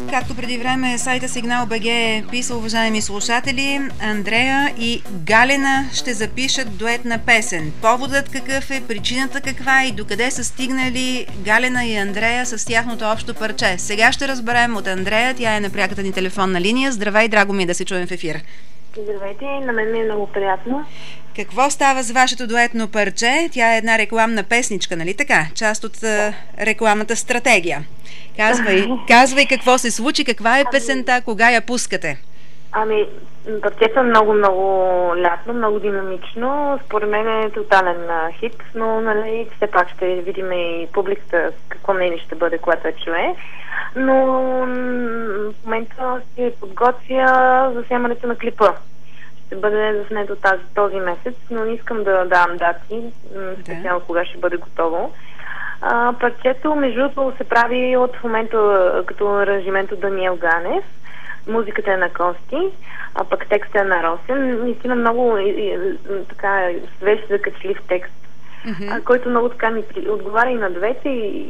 както преди време сайта Сигнал.бг е писал, уважаеми слушатели, Андрея и Галена ще запишат дуетна песен. Поводът какъв е, причината каква е и докъде са стигнали Галена и Андрея с тяхното общо парче. Сега ще разберем от Андрея, тя е на пряката ни телефонна линия. Здравей, драго ми е да се чуем в ефир. Здравейте, на мен ми е много приятно. Какво става с вашето дуетно парче? Тя е една рекламна песничка, нали така? Част от рекламната стратегия. Казвай какво се случи, каква е песента, кога я пускате? Парчето е много лятно, много динамично. Според мен е тотален хит, но нали, все пак ще видим и публиката какво мнение ще бъде, което я чуе. Но в момента се подготвя за снимането на клипа. Ще бъде заснето този месец, но не искам да давам дати, специално кога ще бъде готово. Парчето, между другото, се прави в момента като аранжимент от Даниел Ганев. Музиката е на Кости, а пък текстът е на Росен. Наистина много така свеж, закачлив текст, който много така ми отговаря и на двете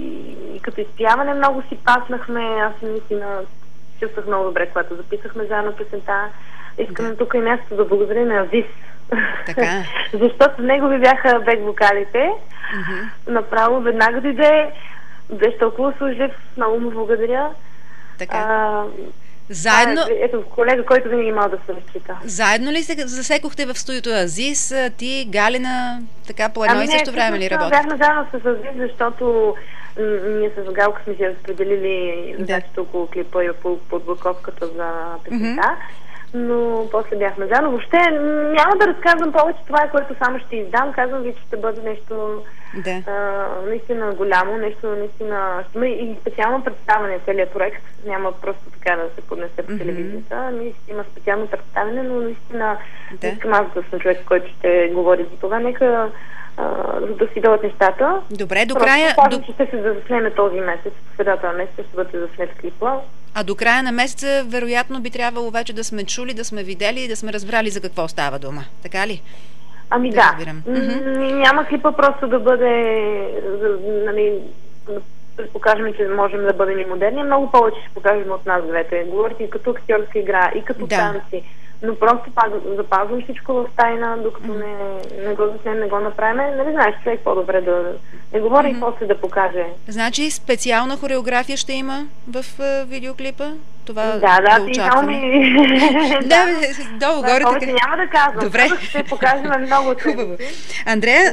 и като изпяване много си паснахме. Аз наистина чувствах много добре, когато записахме заедно песента. Искам тук и нещо да благодаря на Азис. Така. Защото него ви бяха бек вокалите. Направо веднага дойде, беше толкова служлив, много му благодаря. Така. Заедно... Ето, колега, който винаги мал да се разчита. Заедно ли се засекохте в студиото Азис, ти, Галена, така по едно и също време ли работите? Бяхме заедно с Азис, защото ние с Галка сме си разпределили задачите около клипа и подготовката за песента. Но после бяхме заедно. Въобще няма да разказвам повече, това е което само ще издам. Казвам ви, че ще бъде нещо наистина голямо, нещо наистина... Ще има и специално представяне целият проект. Няма просто така да се поднесе по телевизията. Ще има специално представяне, но наистина искам аз да съм човек, който ще говори за това. Нека да си дадат нещата. Добре, до края... Ще се заснеме този месец, в средата на месеца ще бъде заснет клипа. А до края на месеца, вероятно, би трябвало вече да сме чули, да сме видели и да сме разбрали за какво става дума. Така ли? Да. Няма клипа просто да бъде... Нали, да покажем, че можем да бъдем и модерни. Много повече ще покажем от нас двете. Говорите и като актьорска игра, и като танци. Но просто пак запазвам всичко в тайна, докато не го заснем, не го направим. Нали знаеш, човек по-добре да не говори и после да покаже. Значи специална хореография ще има в видеоклипа? Това да очакваме. Долу-горе. Повече няма да казвам. Добре. Ще покажем много хубаво. Андрея,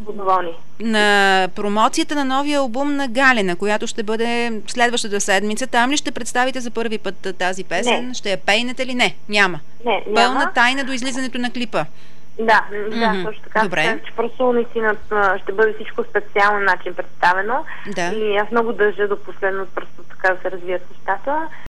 на промоцията на новия албум на Галена, която ще бъде следващата седмица, там ли ще представите за първи път тази песен? Не. Ще я пейнете ли? Не, няма. Пълна тайна до излизането на клипа. Да, точно така. Добре. Че просто наистина ще бъде всичко специален начин представено. И аз много държа до последно просто така да се развият нещата.